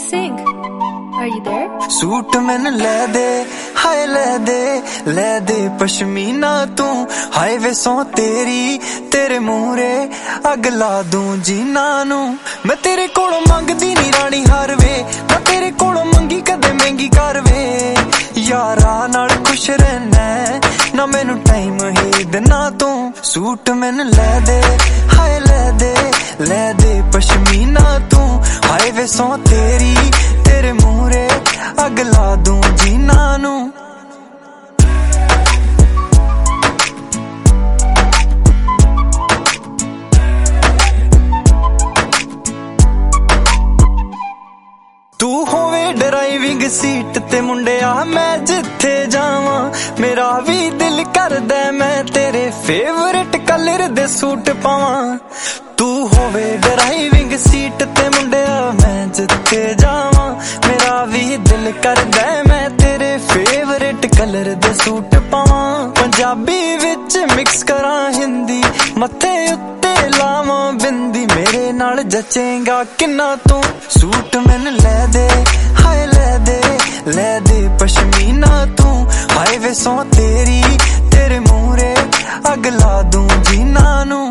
sing. Are you there? Suit मैनू ले दे, हाय ले दे पश्मीना तू, हाय वे सौ तेरी तेरे मूरे अग ला दूं जीना नू। मैं तेरे कोलों मंगदी नी रानी हार वे, मैं तेरे कोलों मंगी कदे महंगी कर वे। यारा नाल खुश रहना ना मैनू टाइम ही देना तू। सूट मैनू ले दे, हाय ले दे पश्मीना तू, हाय वे सौ तेरी तेरे मूरे अग ला दूं जीना नू। तू होवे ड्राइविंग सीट ते मुंडिया मैं जिथे जावां, मेरा भी दिल करदा मैं तेरे फेवरेट कलर दे सूट पावां। तू होवे ड्राइविंग सीट ते मुंडिया मैं जिथे जावां, मेरा भी दिल करदा मैं तेरे फेवरेट कलर दे सूट पावां। पंजाबी विच मिक्स करां हिंदी, मत्थे उत्ते लावां बिंदी, मेरे नाल जचेगा किन्ना तू। सूट मैनू ले दे, हाय ले दे पश्मीना तू, हाय वे सौ तेरी तेरे मूरे अग ला दूं जीना नू।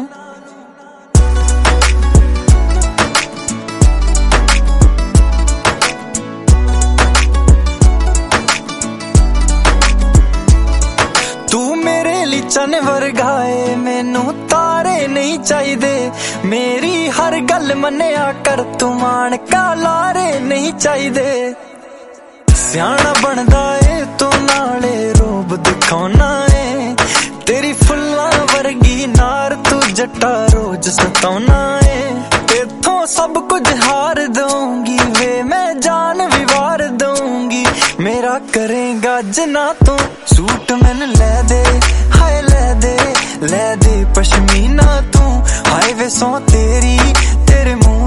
तू मेरे लिए चन वर्गाए, मैनू तारे नहीं चाहिए, मेरी हर गल मन्निया कर तू मान का लारे नहीं चाहिए। सियाना बनदा ए तू नाले रूप दिखाना है, तेरी फुल्लां वर्गी नार तू जट्टा रोज सताउना है। तेथों सब कुछ हार दूंगी वे मैं जान भी वार दूंगी, मेरा करेगा जना तू। सूट मैनू ले दे, हाय ले दे पश्मीना तू, हाय वे सौ तेरी तेरे मुंह